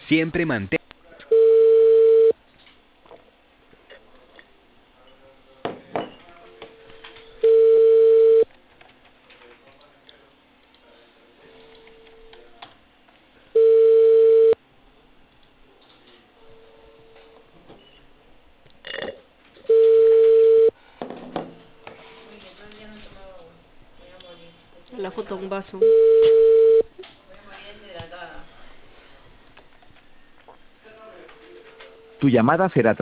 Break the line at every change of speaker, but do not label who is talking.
Siempre mantén.
La foto, un vaso.
Tu llamada será